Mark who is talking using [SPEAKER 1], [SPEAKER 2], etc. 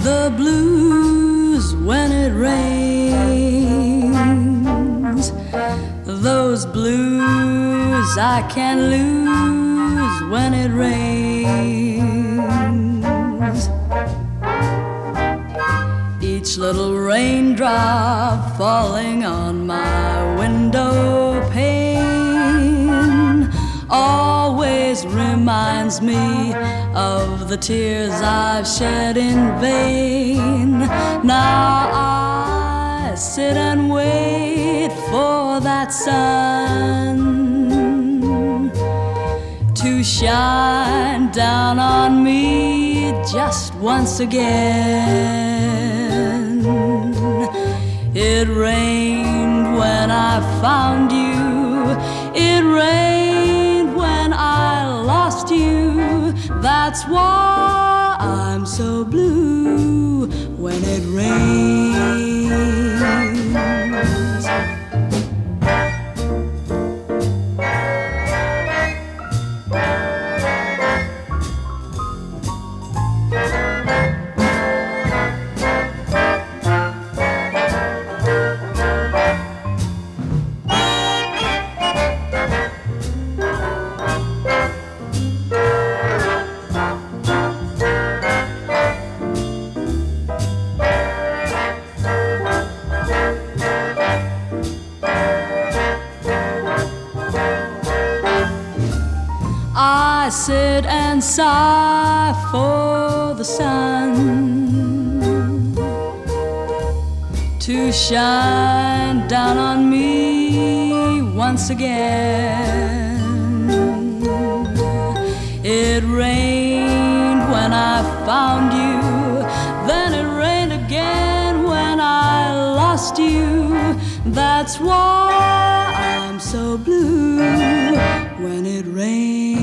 [SPEAKER 1] the blues when it rains. Those blues I can't lose when it rains. Each little raindrop falling on my window pane always reminds me of the tears I've shed in vain. Now I sit and wait for that sun to shine down on me just once again. It rained when I found you. It rained when I lost you. That's why I'm so blue when it rains. I sit and sigh for the sun to shine down on me once again. It rained when I found you, then it rained again when I lost you. That's why I'm so blue when it rains.